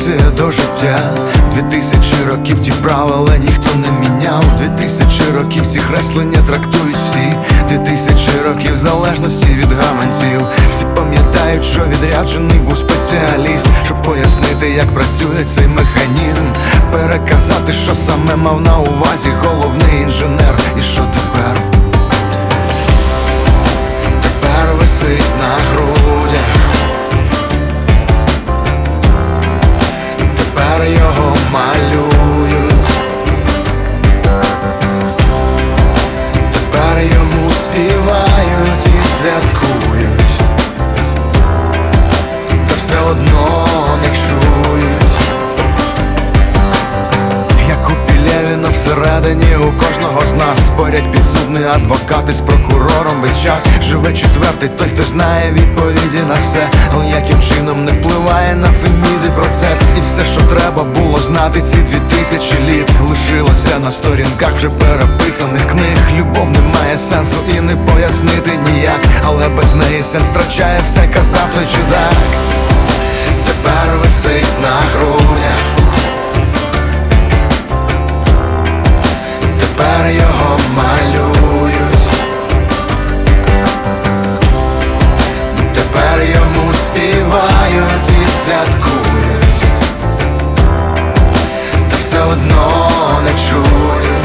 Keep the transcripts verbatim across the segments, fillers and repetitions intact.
інструкція до життя. Дві тисячі років ті правила ніхто не міняв. Дві тисячі років ці креслення трактують всі. Дві тисячі років залежності від гаманців. Всі пам'ятають, що відряджений був спеціаліст, щоб пояснити, як працює цей механізм. Переказати, що саме мав на увазі головний інженер. І що тепер? Тепер висить на грудях. Тепер його малюють. Тепер йому співають і святкують, та все одно не чують. Як у Пілєвіна всередині у кожного з нас спорять підсудні адвокати з прокурором весь час. Живе четвертий, той, хто знає відповіді на все, але яким чином не впливає на Феміди процес. І все, що треба було знати ці дві тисячі літ, лишилося на сторінках вже переписаних книг. Любов не має сенсу і не пояснити ніяк, але без неї сенс втрачає все, казав той чудак. Тепер висить на грудях. Тепер його малюють. Тепер йому співають і святкують, та все одно не чують.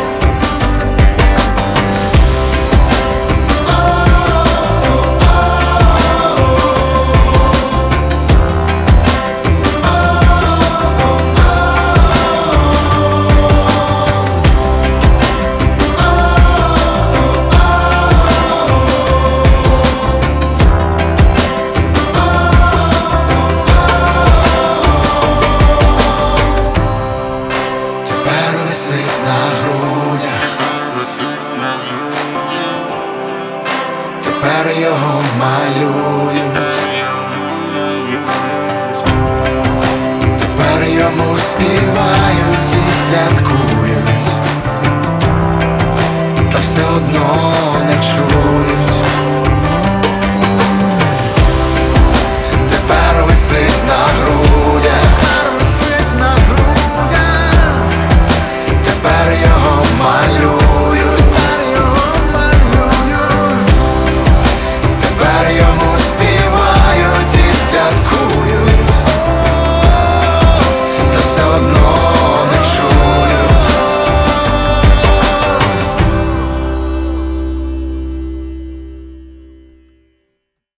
Тепер його малюють. Тепер йому співають і святкують, та все одно не чують. Тепер висить на